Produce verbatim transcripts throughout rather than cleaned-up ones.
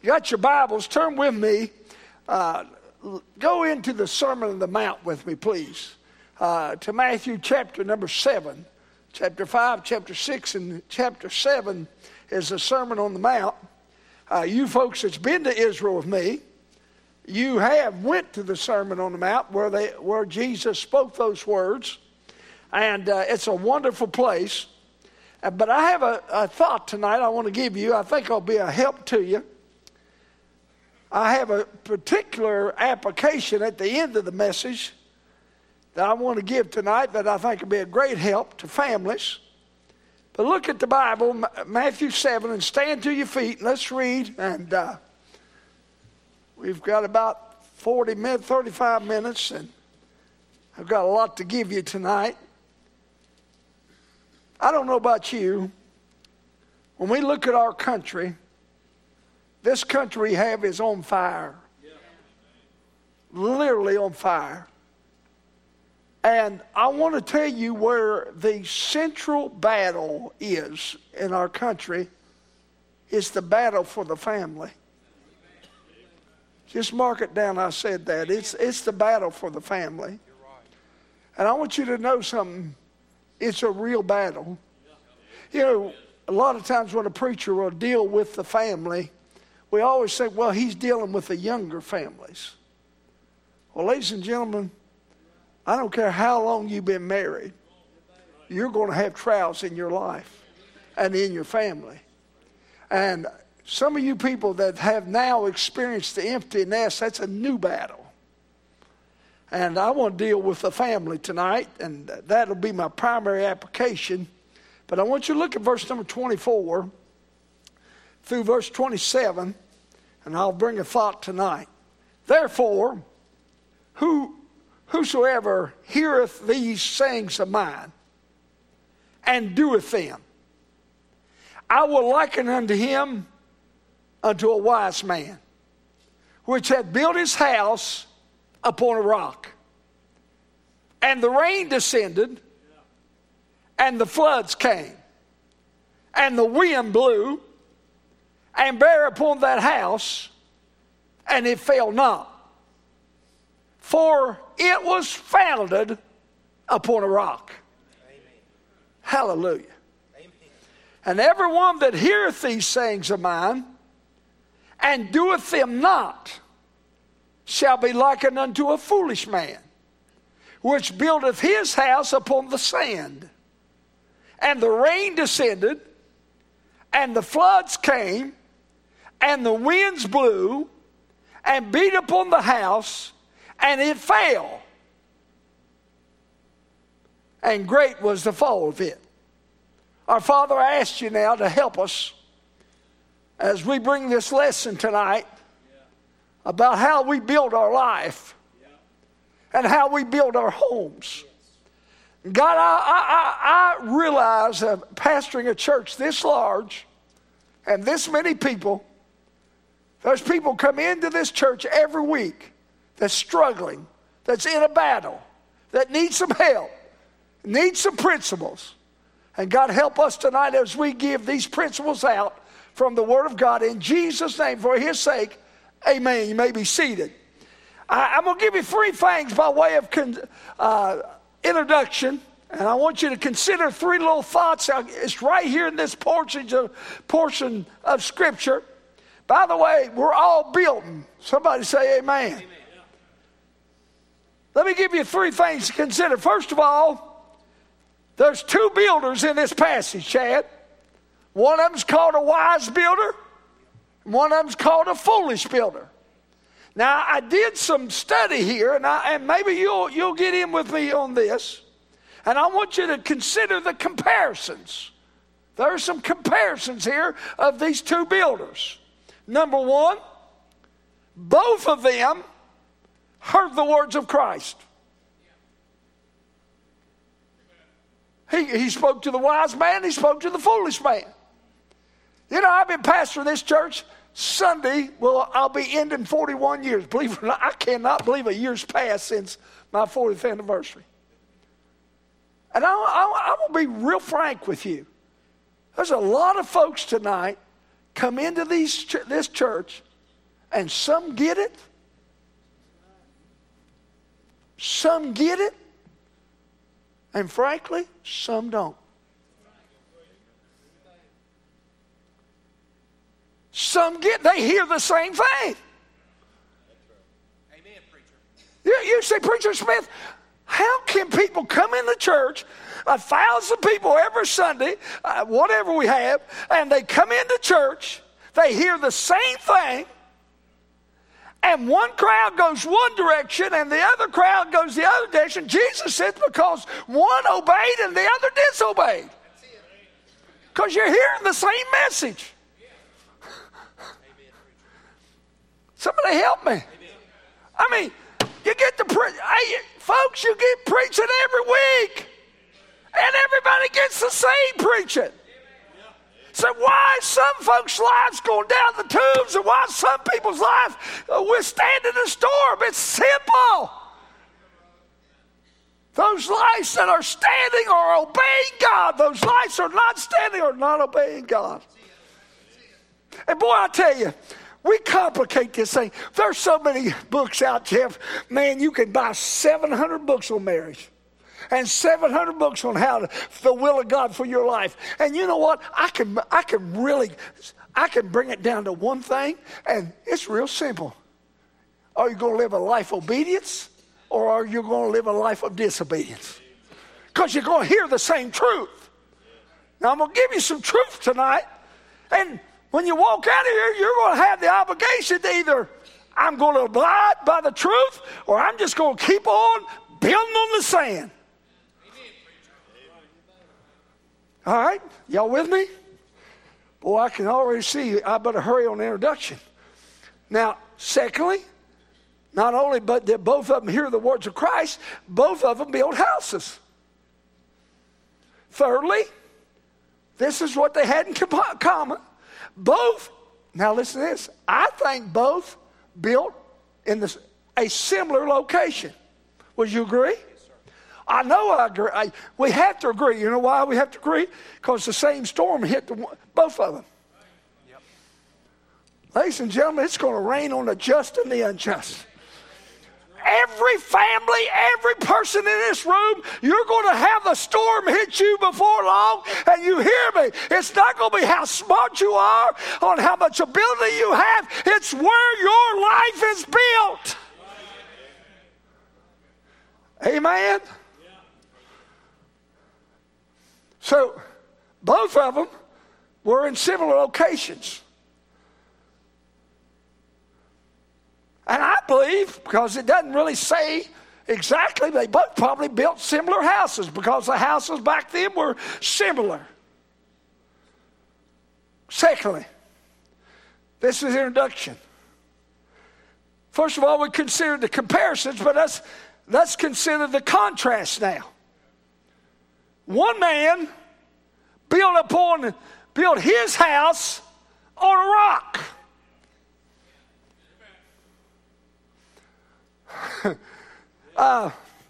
You got your Bibles, turn with me. Uh, go into the Sermon on the Mount with me, please. Uh, to Matthew chapter number seven. Chapter five, chapter six, and chapter seven is the Sermon on the Mount. Uh, you folks that's been to Israel with me, you have went to the Sermon on the Mount where they where Jesus spoke those words. And uh, it's a wonderful place. Uh, but I have a, a thought tonight I want to give you. I think it'll be a help to you. I have a particular application at the end of the message that I want to give tonight that I think will be a great help to families. But look at the Bible, Matthew seven, and stand to your feet. And let's read. And uh, we've got about forty minutes, thirty-five minutes, and I've got a lot to give you tonight. I don't know about you. When we look at our country, this country we have is on fire. Literally on fire. And I want to tell you where the central battle is in our country is the battle for the family. Just mark it down, I said that. It's, it's the battle for the family. And I want you to know something. It's a real battle. You know, a lot of times when a preacher will deal with the family, we always say, well, he's dealing with the younger families. Well, ladies and gentlemen, I don't care how long you've been married, you're going to have trials in your life and in your family. And some of you people that have now experienced the empty nest, that's a new battle. And I want to deal with the family tonight, and that'll be my primary application. But I want you to look at verse number twenty-four through verse twenty-seven, and I'll bring a thought tonight. Therefore, who whosoever heareth these sayings of mine, and doeth them, I will liken unto him unto a wise man, which had built his house upon a rock. And the rain descended, and the floods came, and the wind blew, and bare upon that house, and it fell not. For it was founded upon a rock. Amen. Hallelujah. Amen. And everyone that heareth these sayings of mine, and doeth them not, shall be likened unto a foolish man, which buildeth his house upon the sand. And the rain descended, and the floods came, and the winds blew, and beat upon the house, and it fell. And great was the fall of it. Our Father, I ask you now to help us as we bring this lesson tonight about how we build our life and how we build our homes. God, I, I, I realize that pastoring a church this large and this many people, there's people come into this church every week that's struggling, that's in a battle, that needs some help, needs some principles. And God, help us tonight as we give these principles out from the Word of God in Jesus' name for His sake. Amen. You may be seated. I, I'm going to give you three things by way of con, uh, introduction. And I want you to consider three little thoughts. It's right here in this portion of, portion of Scripture. By the way, we're all building. Somebody say amen. Amen. Let me give you three things to consider. First of all, there's two builders in this passage, Chad. One of them's called a wise builder. One of them's called a foolish builder. Now, I did some study here, and, I, and maybe you'll, you'll get in with me on this. And I want you to consider the comparisons. There are some comparisons here of these two builders. Number one, both of them heard the words of Christ. He, he spoke to the wise man, he spoke to the foolish man. You know, I've been pastoring this church. Sunday, well, I'll be ending forty-one years. Believe it or not, I cannot believe a year's passed since my fortieth anniversary. And I, I, I'm going to be real frank with you. There's a lot of folks tonight come into these, this church And some get it. Some get it. And frankly, some don't. Some get, they hear the same thing. Amen, preacher. You, you say, Preacher Smith, how can people come in the church, a thousand people every Sunday, uh, whatever we have, and they come into church, they hear the same thing, and one crowd goes one direction and the other crowd goes the other direction? Jesus says because one obeyed and the other disobeyed. Because you're hearing the same message. Somebody help me. I mean, you get the pre- hey, folks, you get preaching every week, and everybody gets the same preaching. So why is some folks' lives going down the tubes, and why some people's lives withstanding the storm? It's simple. Those lives that are standing are obeying God. Those lives are not standing or not obeying God. And boy, I tell you, we complicate this thing. There's so many books out, Jeff. Man, you can buy seven hundred books on marriage and seven hundred books on how to, the will of God for your life. And you know what? I can, I can really, I can bring it down to one thing, and it's real simple. Are you going to live a life of obedience, or are you going to live a life of disobedience? Because you're going to hear the same truth. Now, I'm going to give you some truth tonight, and when you walk out of here, you're going to have the obligation to either I'm going to abide by the truth, or I'm just going to keep on building on the sand. All right? Y'all with me? Boy, I can already see I better hurry on the introduction. Now, secondly, not only but did both of them hear the words of Christ, both of them build houses. Thirdly, this is what they had in common. Both, now listen to this, I think both built in this, a similar location. Would you agree? Yes, sir. I know I agree. I, we have to agree. You know why we have to agree? Because the same storm hit the, both of them. Yep. Ladies and gentlemen, it's going to rain on the just and the unjust. Every family, every person in this room, you're going to have a storm hit you before long. And you hear me, it's not going to be how smart you are, on how much ability you have. It's where your life is built. Amen? So, both of them were in similar locations. And I believe, because it doesn't really say exactly, they both probably built similar houses because the houses back then were similar. Secondly, this is introduction. First of all, we consider the comparisons, but let's, let's consider the contrast now. One man built upon, built his house on a rock. uh,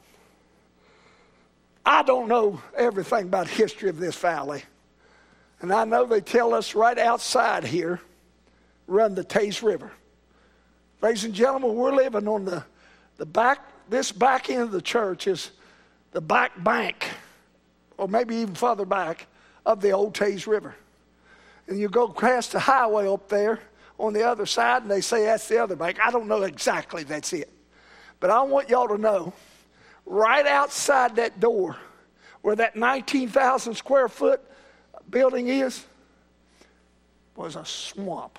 I don't know everything about the history of this valley. And I know they tell us right outside here run the Taze River. Ladies and gentlemen, we're living on the, the back, this back end of the church is the back bank, or maybe even further back, of the old Taze River. And you go past the highway up there on the other side, and they say that's the other bank. I don't know exactly that's it. But I want y'all to know, right outside that door, where that nineteen thousand square foot building is, was a swamp.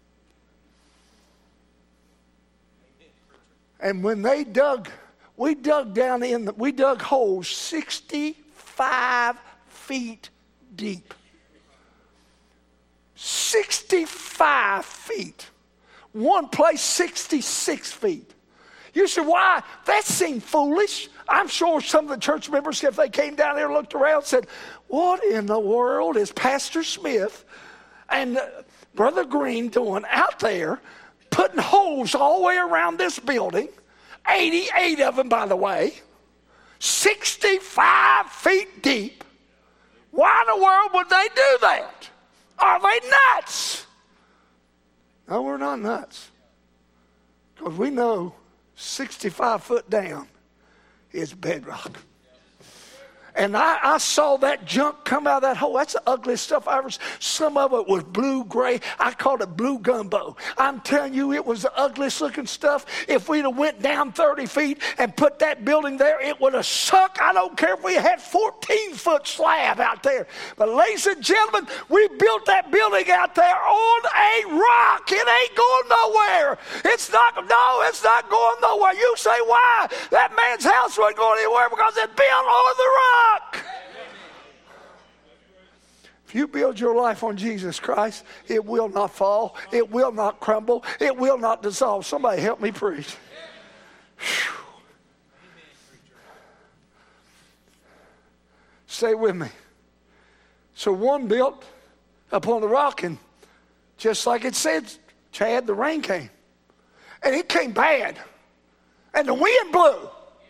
And when they dug, we dug down in, the, we dug holes sixty-five feet deep. sixty-five feet. One place, sixty-six feet. You said, why? That seemed foolish. I'm sure some of the church members, if they came down there and looked around, said, what in the world is Pastor Smith and Brother Green doing out there, putting holes all the way around this building, eighty-eight of them, by the way, sixty-five feet deep. Why in the world would they do that? Are they nuts? No, we're not nuts. Because we know sixty-five foot down is bedrock. And I, I saw that junk come out of that hole. That's the ugliest stuff I ever seen. Some of it was blue gray. I called it blue gumbo. I'm telling you, it was the ugliest looking stuff. If we'd have went down thirty feet and put that building there, it would have sunk. I don't care if we had fourteen foot slab out there. But ladies and gentlemen, we built that building out there on a rock. It ain't going nowhere. It's not, no, it's not going nowhere. You say, why? That man's house wasn't going anywhere because it's built on the rock. If you build your life on Jesus Christ, it will not fall. It will not crumble. It will not dissolve. Somebody help me preach. Whew. Stay with me. So one built upon the rock, and just like it said, Chad, the rain came. And it came bad. And the wind blew.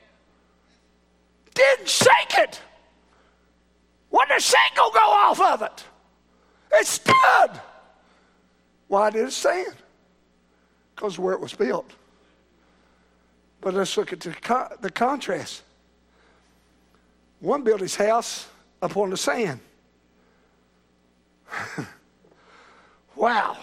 Didn't shake it. Wasn't a shingle go off of it. It stood. Why did it stand? Because of where it was built. But let's look at the, con- the contrast. One built his house upon the sand. Wow.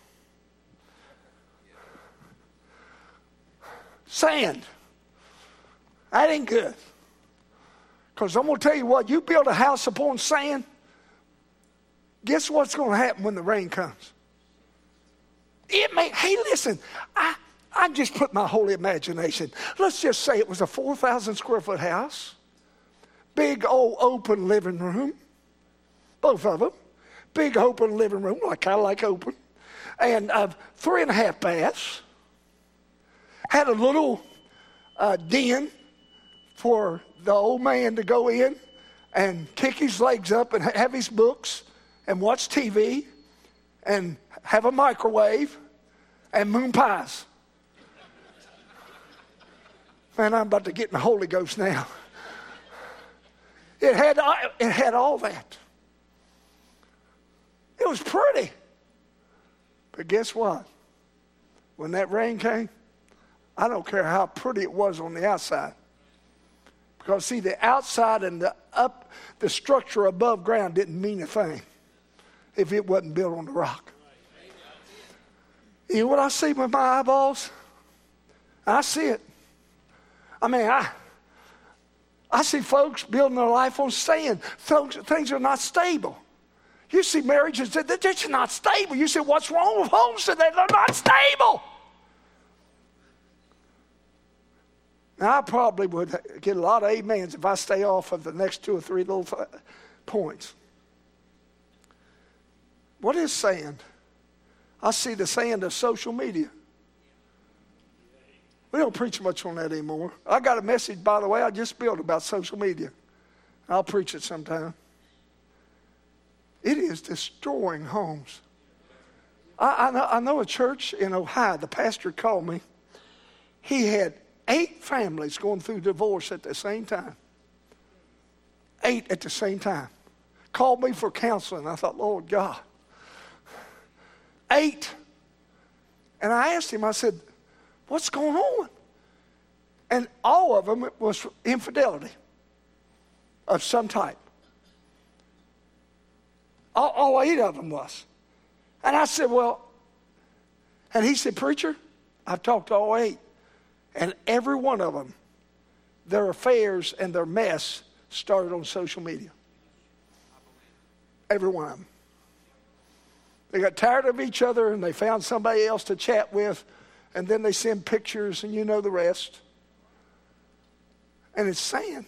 Sand. That ain't good. Because I'm going to tell you what, you build a house upon sand, guess what's going to happen when the rain comes? It may, hey, listen, I, I just put my holy imagination. Let's just say it was a four thousand square foot house, big old open living room, both of them, big open living room, like kind of like open, and uh, three and a half baths, had a little uh, den for the old man to go in and kick his legs up and have his books and watch T V and have a microwave and moon pies. Man, I'm about to get in the Holy Ghost now. It had, it had all that. It was pretty. But guess what? When that rain came, I don't care how pretty it was on the outside. Because see, the outside and the up, the structure above ground didn't mean a thing if it wasn't built on the rock. You know what I see with my eyeballs? I see it. I mean, I I see folks building their life on sand. Things, things are not stable. You see marriages that they're just not stable. You say, what's wrong with homes today? They're not stable. Now, I probably would get a lot of amens if I stay off of the next two or three little th- points. What is sand? I see the sand of social media. We don't preach much on that anymore. I got a message, by the way, I just built about social media. I'll preach it sometime. It is destroying homes. I, I, know, I know a church in Ohio, the pastor called me. He had eight families going through divorce at the same time. Eight at the same time. Called me for counseling. I thought, Lord God. Eight. And I asked him, I said, what's going on? And all of them was infidelity of some type. All, all eight of them was. And I said, well, and he said, preacher, I've talked to all eight. And every one of them, their affairs and their mess started on social media. Every one of them. They got tired of each other and they found somebody else to chat with, and then they send pictures and you know the rest. And it's sand.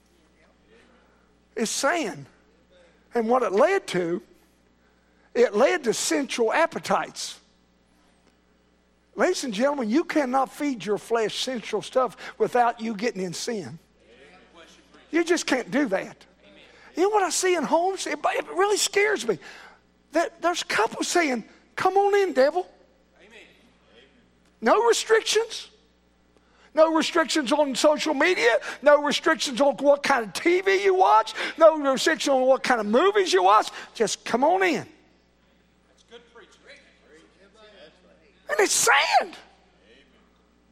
It's sand. And what it led to, it led to sensual appetites. Ladies and gentlemen, you cannot feed your flesh sensual stuff without you getting in sin. You just can't do that. You know what I see in homes? It, it really scares me. That there's couples saying, come on in, devil. No restrictions. No restrictions on social media. No restrictions on what kind of T V you watch. No restrictions on what kind of movies you watch. Just come on in. And it's sand.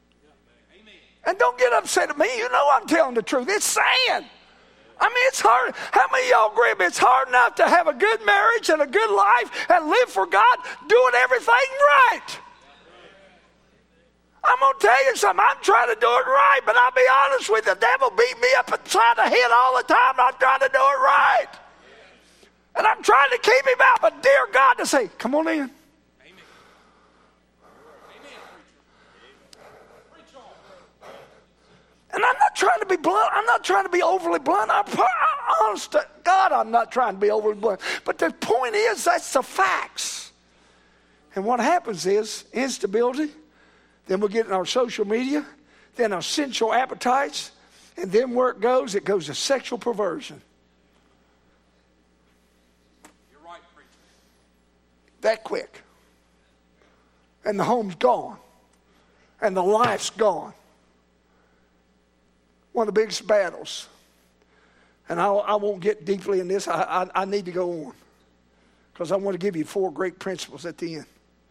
And don't get upset at me. You know I'm telling the truth. It's sad. I mean, it's hard. How many of y'all agree it's hard enough to have a good marriage and a good life and live for God doing everything right? I'm going to tell you something. I'm trying to do it right, but I'll be honest with you. The devil beat me up and trying to hit all the time. I'm trying to do it right. And I'm trying to keep him out, but dear God, to say, come on in. And I'm not trying to be blunt. I'm not trying to be overly blunt. I'm, I, honest to God, I'm not trying to be overly blunt. But the point is, that's the facts. And what happens is instability. Then we get in our social media. Then our sensual appetites. And then where it goes, it goes to sexual perversion. You're right, preacher. That quick. And the home's gone. And the life's gone. One of the biggest battles, and I, I won't get deeply in this. I, I, I need to go on because I want to give you four great principles at the end.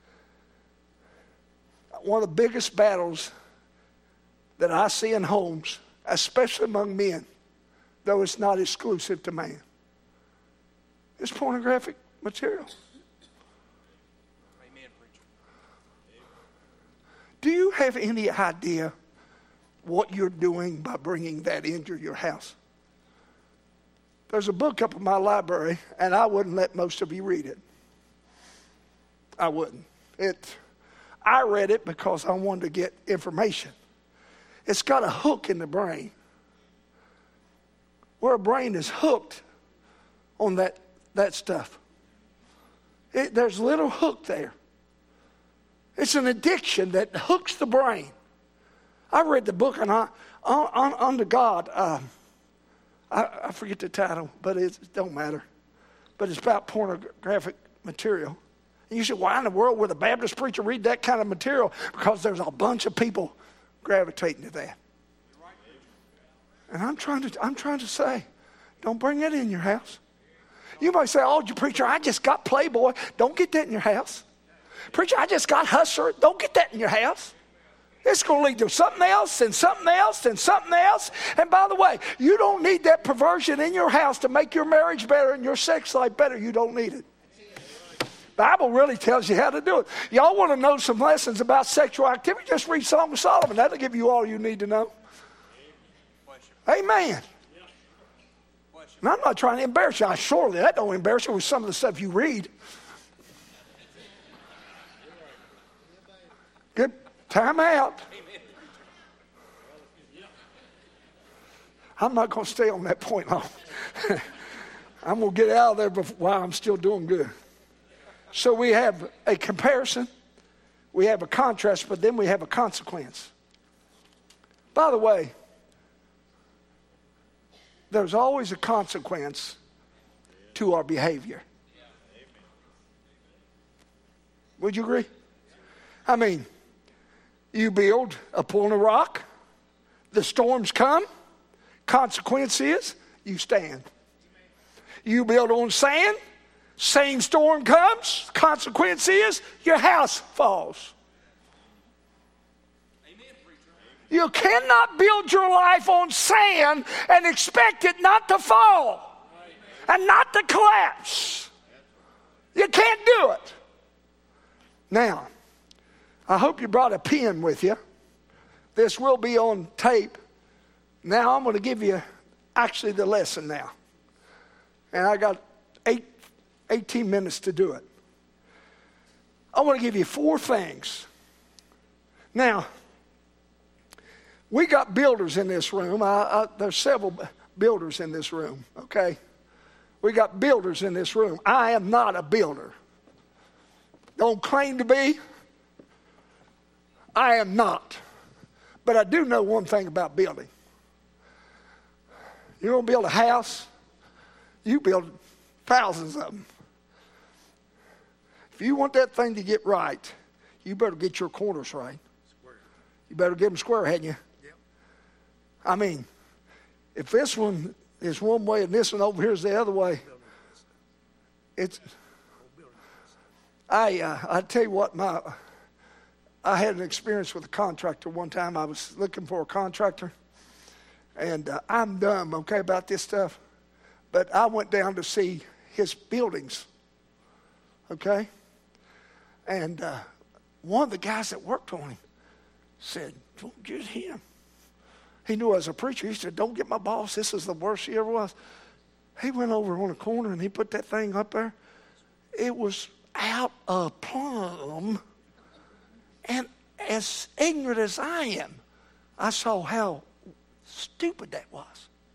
One of the biggest battles that I see in homes, especially among men, though it's not exclusive to man, is pornographic material. Amen, preacher. Do you have any idea what you're doing by bringing that into your house? There's a book up in my library, and I wouldn't let most of you read it. I wouldn't. It, I read it because I wanted to get information. It's got a hook in the brain. Where a brain is hooked on that, that stuff. It, there's a little hook there. It's an addiction that hooks the brain. I read the book and I, on, on, unto God, um, I, I forget the title, but it's, it don't matter. But it's about pornographic material. And you say, why in the world would a Baptist preacher read that kind of material? Because there's a bunch of people gravitating to that. And I'm trying to, I'm trying to say, don't bring that in your house. You might say, oh, you preacher, I just got Playboy. Don't get that in your house. Preacher, I just got Hustler. Don't get that in your house. It's going to lead to something else and something else and something else. And by the way, you don't need that perversion in your house to make your marriage better and your sex life better. You don't need it. The Bible really tells you how to do it. Y'all want to know some lessons about sexual activity? Just read Song of Solomon. That'll give you all you need to know. Amen. And I'm not trying to embarrass you. I surely that don't embarrass you with some of the stuff you read. Good. Time out. I'm not going to stay on that point long. I'm going to get out of there before, while I'm still doing good. So we have a comparison, we have a contrast, but then we have a consequence. By the way, there's always a consequence to our behavior. Would you agree? I mean, you build upon a rock, the storms come, consequence is you stand. You build on sand, same storm comes, consequence is your house falls. You cannot build your life on sand and expect it not to fall and not to collapse. You can't do it. Now, I hope you brought a pen with you. This will be on tape. Now I'm going to give you actually the lesson now. And I got eight, eighteen minutes to do it. I want to give you four things. Now, we got builders in this room. I, I, there's several builders in this room, okay? We got builders in this room. I am not a builder. Don't claim to be. I am not. But I do know one thing about building. You're going to build a house, you build thousands of them. If you want that thing to get right, you better get your corners right. Square. You better get them square, hadn't you? Yep. I mean, if this one is one way and this one over here is the other way, it's... I uh, I tell you what, my I had an experience with a contractor one time. I was looking for a contractor. And uh, I'm dumb, okay, about this stuff. But I went down to see his buildings, okay? And uh, one of the guys that worked on him said, don't get him. He knew I was a preacher. He said, don't get my boss. This is the worst he ever was. He went over on a corner and he put that thing up there. It was out of plumb. And as ignorant as I am, I saw how stupid that was.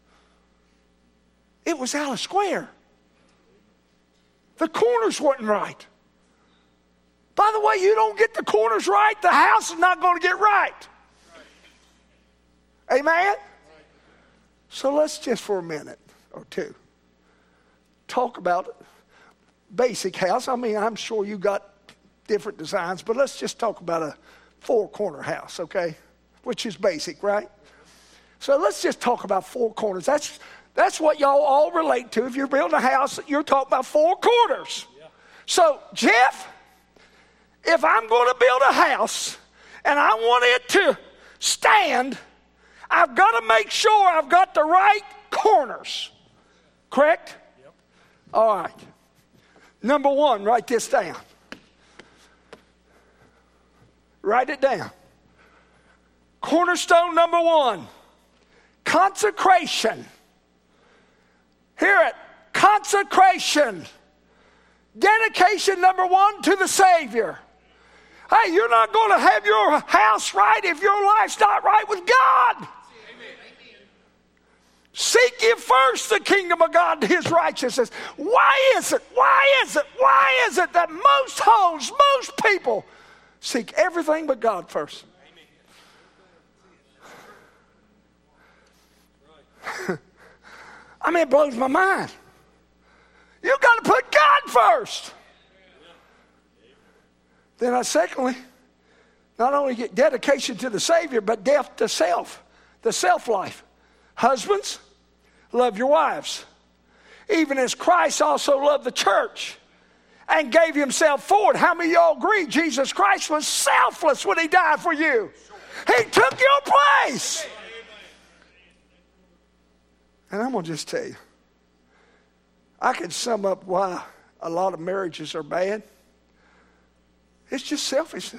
It was out of square. The corners weren't right. By the way, you don't get the corners right, the house is not going to get right. Amen? So let's just for a minute or two talk about basic house. I mean, I'm sure you got different designs, but let's just talk about a four-corner house, okay? Which is basic, right? So let's just talk about four corners. That's that's what y'all all relate to. If you're building a house, you're talking about four corners. Yeah. So, Jeff, if I'm going to build a house and I want it to stand, I've got to make sure I've got the right corners. Correct? Yep. All right. Number one, write this down. Write it down. Cornerstone number one, consecration. Hear it, consecration. Dedication number one to the Savior. Hey, you're not going to have your house right if your life's not right with God. Amen. Seek ye first the kingdom of God and his righteousness. Why is it, why is it, why is it that most homes, most people seek everything but God first? I mean, it blows my mind. You've got to put God first. Then I secondly, not only get dedication to the Savior, but death to self, the self-life. Husbands, love your wives, even as Christ also loved the church and gave himself for it. How many of y'all agree Jesus Christ was selfless when he died for you? He took your place. And I'm going to just tell you, I can sum up why a lot of marriages are bad. It's just selfishness.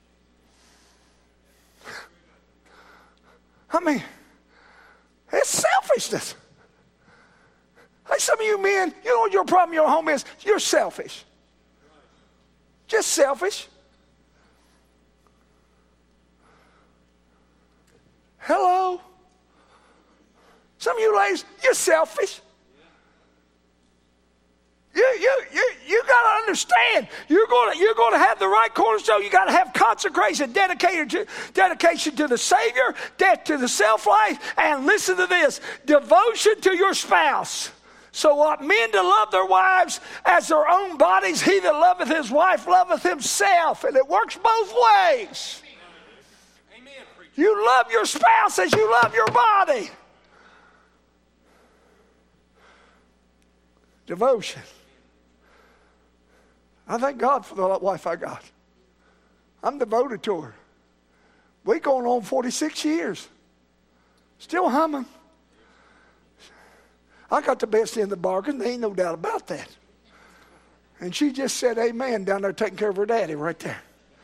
I mean, it's selfishness. Hey, some of you men, you know what your problem in your home is? You're selfish. Just selfish. Hello? Some of you ladies, you're selfish. You, you, you, you got to understand, you're going to, you're going to have the right cornerstone. You got to have consecration, dedication to, dedication to the Savior, death to the self-life, and listen to this, devotion to your spouse. So what men to love their wives as their own bodies, he that loveth his wife loveth himself. And it works both ways. Amen. You love your spouse as you love your body. Devotion. I thank God for the wife I got. I'm devoted to her. We're going on forty-six years. Still humming. I got the best end of the bargain. There ain't no doubt about that. And she just said amen down there taking care of her daddy right there.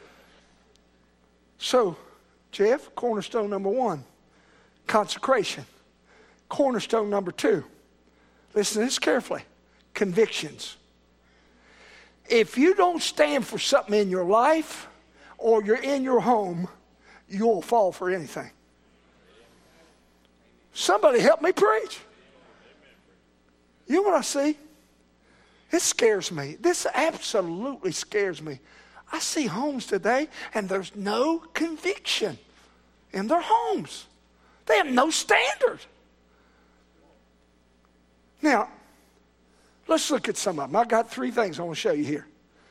So, Jeff, cornerstone number one, consecration. Cornerstone number two, listen to this carefully, convictions. If you don't stand for something in your life or you're in your home, you'll fall for anything. Somebody help me preach. You know what I see? It scares me. This absolutely scares me. I see homes today and there's no conviction in their homes. They have no standard. Now, let's look at some of them. I got three things I want to show you here.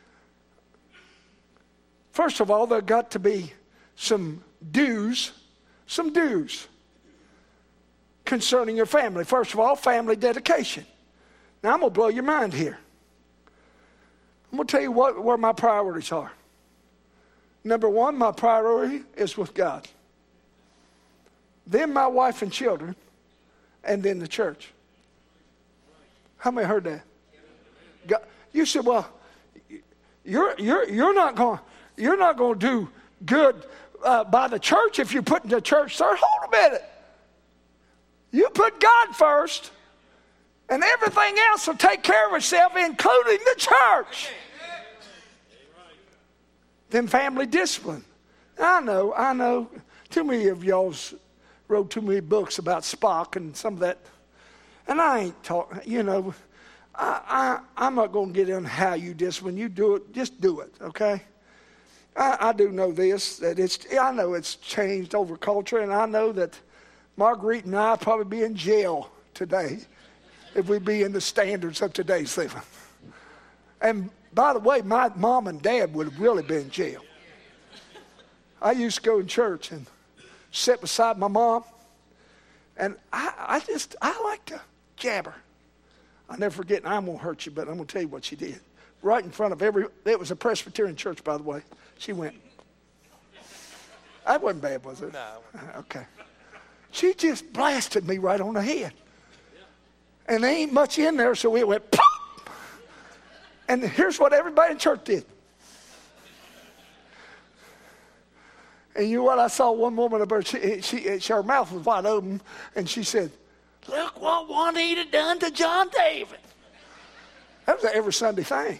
First of all, there got to be some do's, some do's concerning your family. First of all, family dedication. Now, I'm going to blow your mind here. I'm going to tell you what, where my priorities are. Number one, my priority is with God. Then my wife and children, and then the church. How many heard that? God, you said, well, you're you're you're not going you're not going to do good uh, by the church if you put the church third. Hold a minute. You put God first, and everything else will take care of itself, including the church. Then family discipline. I know, I know. Too many of y'all's wrote too many books about Spock and some of that. And I ain't talking, you know, I, I, I'm not going to get in how you discipline. You do it, just do it, okay? I, I do know this, that it's, I know it's changed over culture, and I know that Marguerite and I would probably be in jail today if we be in the standards of today's living. And by the way, my mom and dad would have really been in jail. I used to go in church and sit beside my mom, and I, I just, I like to jab her. I'll never forget, and I'm going to hurt you, but I'm going to tell you what she did. Right in front of every, it was a Presbyterian church, by the way. She went. That wasn't bad, was it? No. Okay. She just blasted me right on the head. And there ain't much in there, so it went pop. And here's what everybody in church did. And you know what? I saw one woman of her, she, she, she, her mouth was wide open, and she said, "Look what Juanita done to John David." That was an every Sunday thing.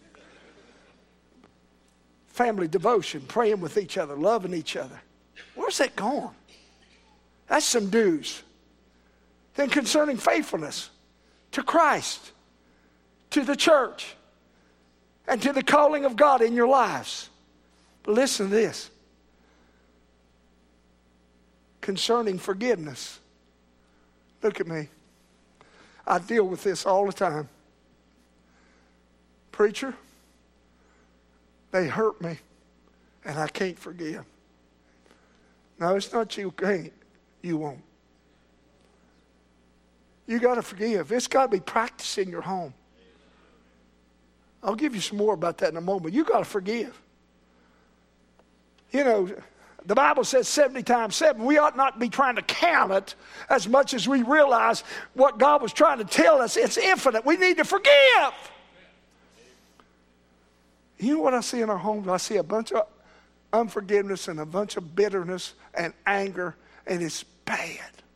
Family devotion, praying with each other, loving each other. Where's that going? That's some dues. Then concerning faithfulness to Christ, to the church, and to the calling of God in your lives. But listen to this. Concerning forgiveness. Look at me. I deal with this all the time. Preacher, they hurt me, and I can't forgive. No, it's not you can't. You won't. You got to forgive. It's got to be practiced in your home. I'll give you some more about that in a moment. You got to forgive. You know, the Bible says seventy times seven. We ought not be trying to count it as much as we realize what God was trying to tell us. It's infinite. We need to forgive. You know what I see in our homes? I see a bunch of unforgiveness and a bunch of bitterness and anger, and it's bad.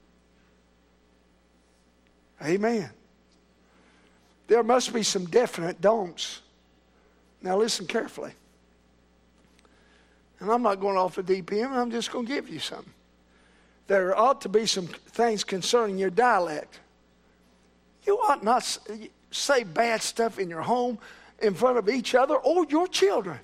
Amen. There must be some definite don'ts. Now listen carefully. And I'm not going off the deep end. I'm just going to give you something. There ought to be some things concerning your dialect. You ought not say bad stuff in your home in front of each other or your children.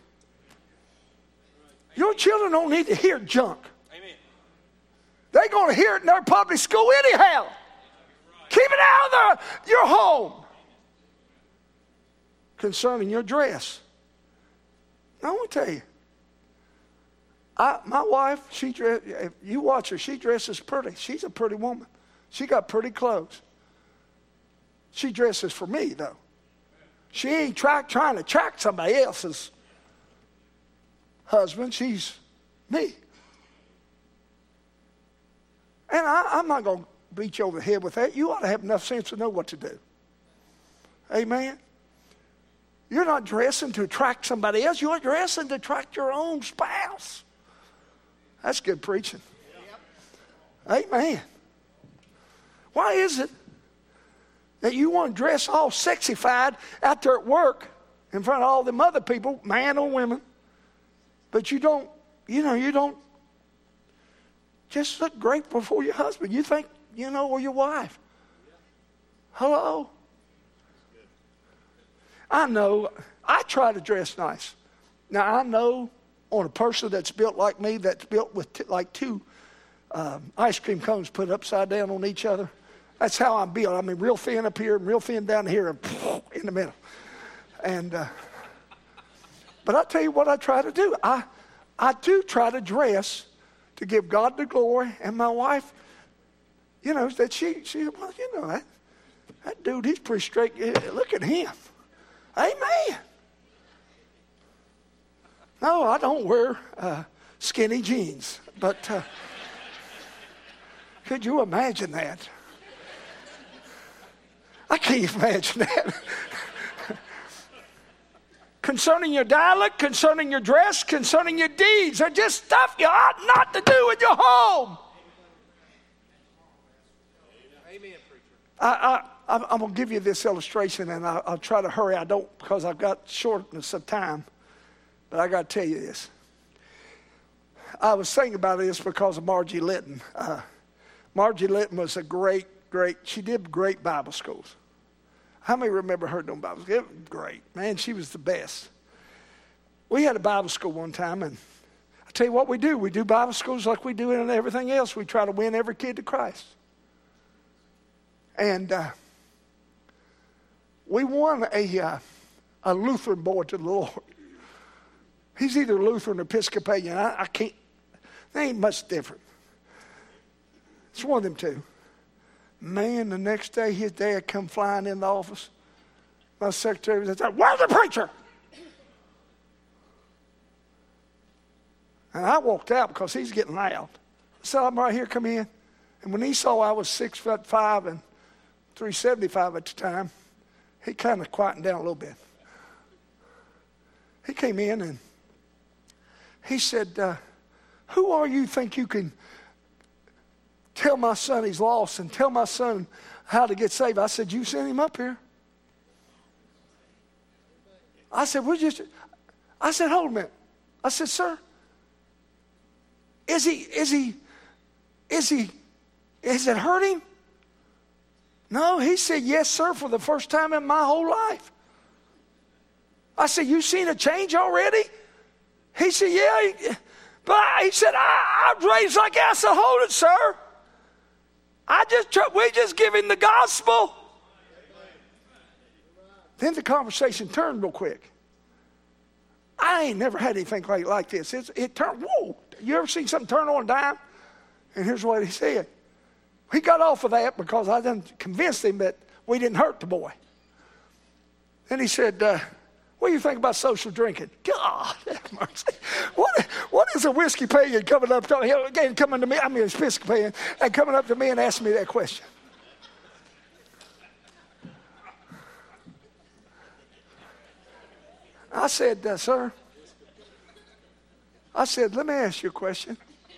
Your children don't need to hear junk. Amen. They're going to hear it in their public school anyhow. Keep it out of the, your home. Concerning your dress. I want to tell you. I, my wife, she dress, if you watch her, she dresses pretty. She's a pretty woman. She got pretty clothes. She dresses for me, though. She ain't try, trying to attract somebody else's husband. She's me. And I, I'm not going to beat you over the head with that. You ought to have enough sense to know what to do. Amen? You're not dressing to attract somebody else. You're dressing to attract your own spouse. That's good preaching. Amen. Why is it that you want to dress all sexified out there at work in front of all them other people, man or women, but you don't, you know, you don't just look great before your husband. You think, you know, or your wife. Hello? I know, I try to dress nice. Now, I know on a person that's built like me, that's built with t- like two um, ice cream cones put upside down on each other. That's how I'm built. I mean, real thin up here and real thin down here and in the middle. And, uh, but I tell you what I try to do. I, I do try to dress to give God the glory. And my wife, you know, that she, she well, you know, that, that dude, he's pretty straight. Look at him. Amen. No, I don't wear uh, skinny jeans. But uh, could you imagine that? I can't imagine that. Concerning your dialect, concerning your dress, concerning your deeds, are just stuff you ought not to do in your home. Amen, preacher. I, I, I'm going to give you this illustration, and I, I'll try to hurry. I don't, because I've got shortness of time. But I got to tell you this. I was thinking about this because of Margie Litton. Uh, Margie Litton was a great, great, she did great Bible schools. How many remember her doing Bible school? It was great. Man, she was the best. We had a Bible school one time, and I tell you what we do. We do Bible schools like we do in everything else. We try to win every kid to Christ. And uh, we won a, uh, a Lutheran boy to the Lord. He's either Lutheran or Episcopalian. I, I can't, there ain't much different. It's one of them two. Man, the next day his dad come flying in the office. My secretary was like, "Where's the preacher?" And I walked out because he's getting loud. I said, "I'm right here, come in." And when he saw I was six foot five and three seventy-five at the time, he kind of quietened down a little bit. He came in and he said, uh, "Who are you think you can tell my son he's lost and tell my son how to get saved?" I said, "You sent him up here." I said, "We're just," I said, "Hold a minute." I said, "Sir, is he, is he, is he, is it hurt him?" No, he said, "Yes, sir, for the first time in my whole life." I said, "You seen a change already?" He said, "Yeah." He, but I, he said, I, I'm raised like that." I said, "Hold it, sir. I just, we just give him the gospel." Then the conversation turned real quick. I ain't never had anything like, like this. It's, it turned, whoa. You ever seen something turn on a dime? And here's what he said. He got off of that because I done convinced him that we didn't hurt the boy. Then he said, uh, "What do you think about social drinking?" God have mercy. What, what is a whiskey pagan coming up to again coming to me? I mean, it's Episcopalian, and coming up to me and asking me that question. I said, uh, "Sir," I said, "let me ask you a question.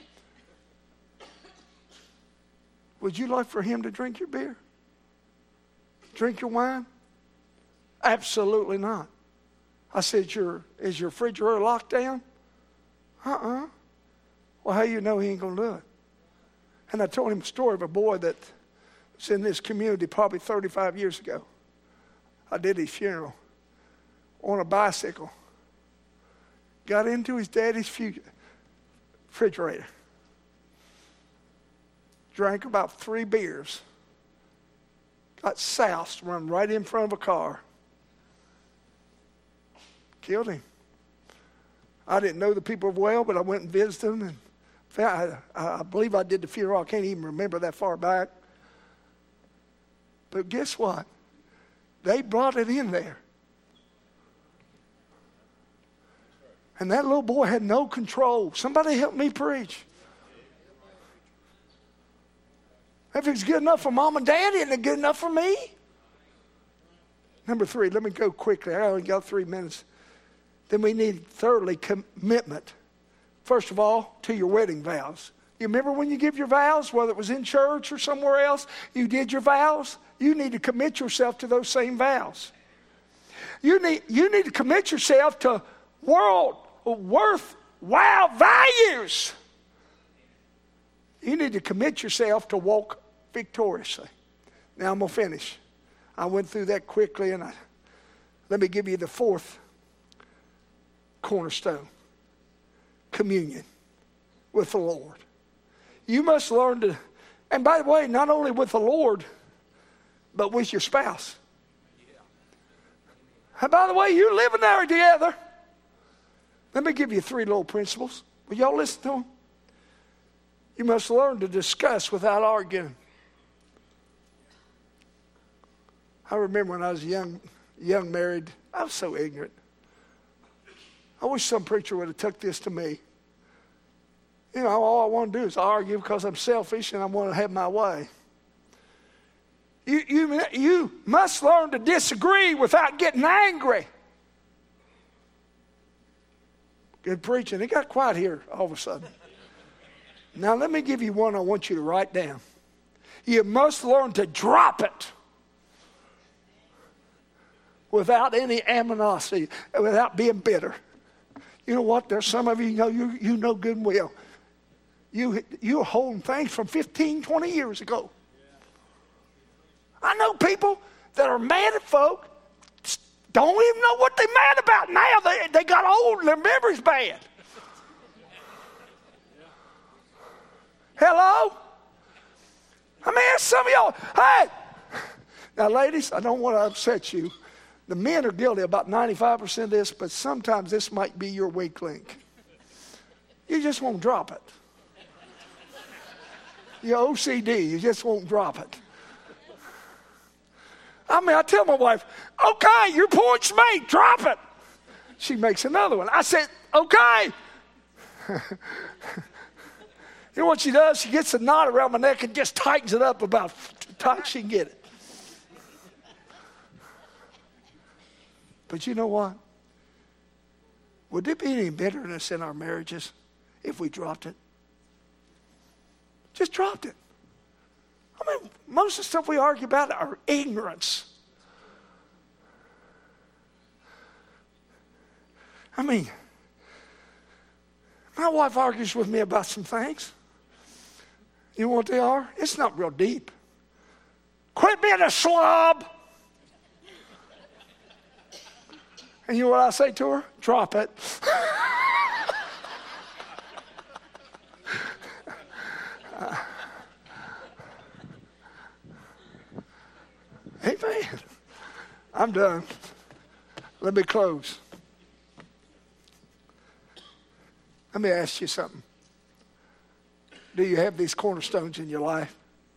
Would you like for him to drink your beer? Drink your wine?" "Absolutely not." I said, your, is your refrigerator locked down?" "Uh-uh." "Well, how you know he ain't going to do it?" And I told him a story of a boy that was in this community probably thirty-five years ago. I did his funeral on a bicycle. Got into his daddy's refrigerator. Drank about three beers. Got soused, run right in front of a car. Killed him. I didn't know the people well, but I went and visited them, and found, I, I believe I did the funeral. I can't even remember that far back. But guess what? They brought it in there. And that little boy had no control. Somebody help me preach. If it's good enough for mom and dad, isn't it good enough for me? Number three, let me go quickly. I only got three minutes. Then we need, thirdly, commitment. First of all, to your wedding vows. You remember when you give your vows, whether it was in church or somewhere else, you did your vows? You need to commit yourself to those same vows. You need, you need to commit yourself to world worthwhile values. You need to commit yourself to walk victoriously. Now I'm going to finish. I went through that quickly, and I, let me give you the fourth cornerstone. Communion with the Lord. You must learn to, and by the way, not only with the Lord, but with your spouse. And by the way, you're living there together. Let me give you three little principles. Will y'all listen to them? You must learn to discuss without arguing. I remember when I was young, young married, I was so ignorant. I wish some preacher would have took this to me. You know, all I want to do is argue because I'm selfish and I want to have my way. You, you, you must learn to disagree without getting angry. Good preaching. It got quiet here all of a sudden. Now let me give you one I want you to write down. You must learn to drop it without any animosity, without being bitter. You know what? There's some of you, you know, you, you know good and well. You, you're holding things from fifteen, twenty years ago. I know people that are mad at folk, don't even know what they're mad about now. They, they got old and their memory's bad. Hello? I mean, some of y'all, hey. Now, ladies, I don't want to upset you. The men are guilty about ninety-five percent of this, but sometimes this might be your weak link. You just won't drop it. You're O C D, you just won't drop it. I mean, I tell my wife, okay, your point's made, drop it. She makes another one. I said, okay. You know what she does? She gets a knot around my neck and just tightens it up about as tight as she can get it. But you know what? Would there be any bitterness in our marriages if we dropped it? Just dropped it. I mean, most of the stuff we argue about are ignorance. I mean, my wife argues with me about some things. You know what they are? It's not real deep. Quit being a slob. And you know what I say to her? Drop it. uh, Amen. I'm done. Let me close. Let me ask you something. Do you have these cornerstones in your life?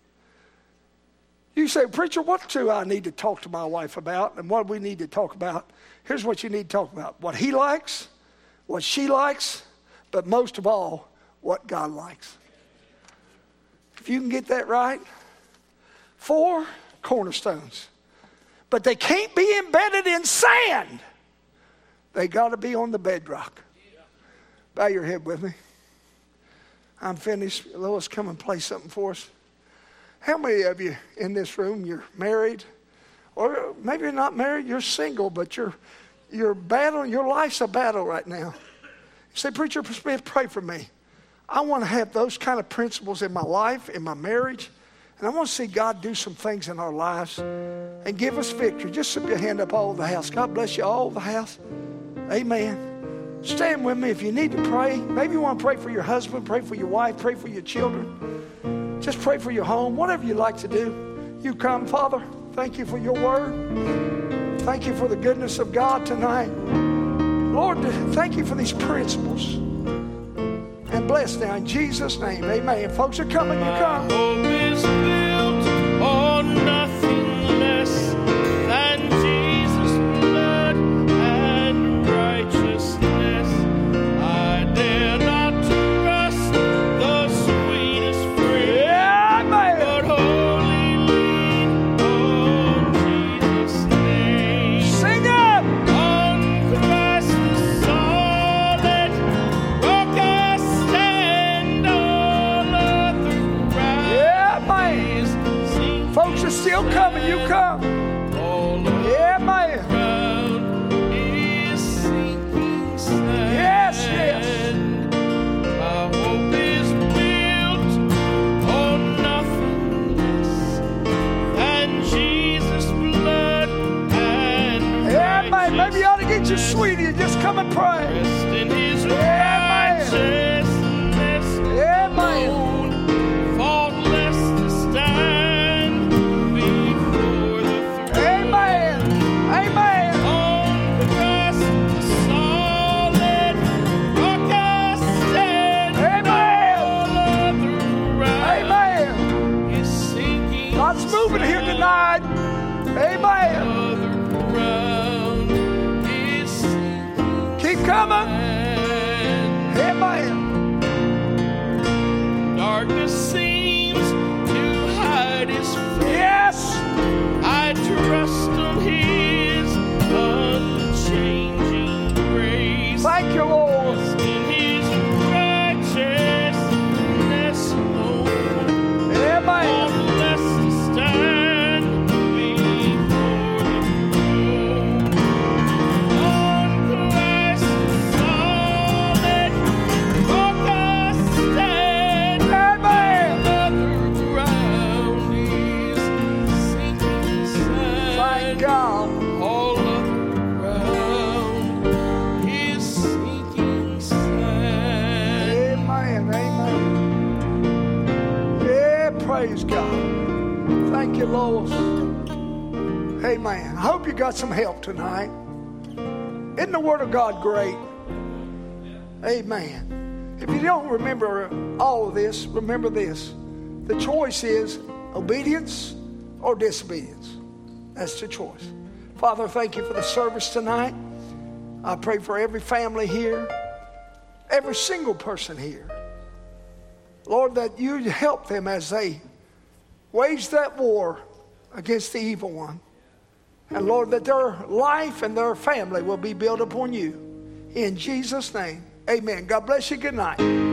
You say, preacher, what do I need to talk to my wife about and what do we need to talk about? Here's what you need to talk about. What he likes, what she likes, but most of all, what God likes. If you can get that right, four cornerstones. But they can't be embedded in sand. They got to be on the bedrock. Bow your head with me. I'm finished. Lois, come and play something for us. How many of you in this room, you're married? Or maybe you're not married, you're single, but you're, you're battling, your life's a battle right now. You say, Preacher Smith, pray for me. I want to have those kind of principles in my life, in my marriage. And I want to see God do some things in our lives and give us victory. Just slip your hand up all over the house. God bless you all over the house. Amen. Stand with me if you need to pray. Maybe you want to pray for your husband, pray for your wife, pray for your children. Just pray for your home, whatever you like to do. You come, Father. Thank you for your word. Thank you for the goodness of God tonight. Lord, thank you for these principles. And bless now in Jesus' name. Amen. Folks are coming, you come. My hope is built on nothing less than Jesus' blood and righteousness. I dare not trust the sweetest friend, Yeah, man. but wholly lean on Jesus' name. Sing it. On Christ the solid rock I stand, all other ground Yeah, man. is sinking Folks are still coming, you come. all other Yeah, man. ground is sinking sand. Yes, yes. My hope is built on nothing less than Jesus' blood and Yeah, man. Maybe righteousness. you ought to get your sweetie and just come and pray. Rest in his Yeah, righteousness Yeah, man. alone, faultless to stand before the throne. Amen. Amen. On Christ the solid rock I stand, Amen. all other ground Amen. is sinking God's moving here sand. tonight. Amen. Other ground is sinking Keep coming. name. Yeah, praise God. Thank you, Lord. Amen. I hope you got some help tonight. Isn't the Word of God great? Amen. If you don't remember all of this, remember this. The choice is obedience or disobedience. That's the choice. Father, thank you for the service tonight. I pray for every family here, every single person here. Lord, that you help them as they wage that war against the evil one. And Lord, that their life and their family will be built upon you. In Jesus' name, amen. God bless you. Good night.